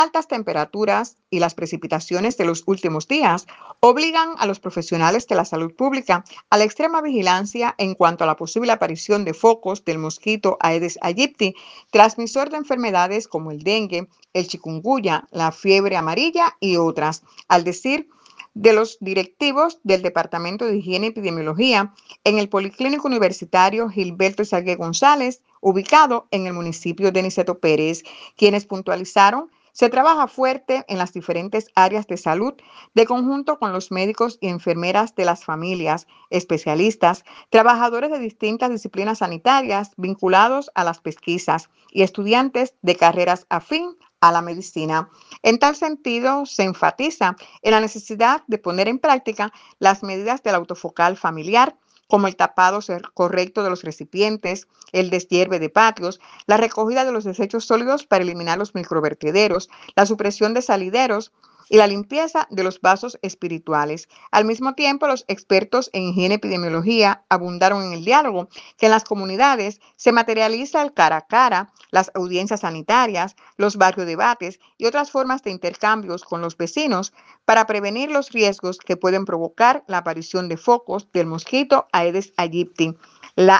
Altas temperaturas y las precipitaciones de los últimos días obligan a los profesionales de la salud pública a la extrema vigilancia en cuanto a la posible aparición de focos del mosquito Aedes aegypti, transmisor de enfermedades como el dengue, el chikungunya, la fiebre amarilla y otras. Al decir de los directivos del Departamento de Higiene y Epidemiología en el Policlínico Universitario Gilberto Isagué González, ubicado en el municipio de Niceto Pérez, quienes puntualizaron se trabaja fuerte en las diferentes áreas de salud de conjunto con los médicos y enfermeras de las familias, especialistas, trabajadores de distintas disciplinas sanitarias vinculados a las pesquisas y estudiantes de carreras afín a la medicina. En tal sentido, se enfatiza en la necesidad de poner en práctica las medidas del autofocal familiar, como el tapado correcto de los recipientes, el deshierve de patios, la recogida de los desechos sólidos para eliminar los microvertederos, la supresión de salideros y la limpieza de los vasos espirituales. Al mismo tiempo, los expertos en higiene y epidemiología abundaron en el diálogo, que en las comunidades se materializa el cara a cara, las audiencias sanitarias, los barriodebates y otras formas de intercambios con los vecinos para prevenir los riesgos que pueden provocar la aparición de focos del mosquito Aedes aegypti. La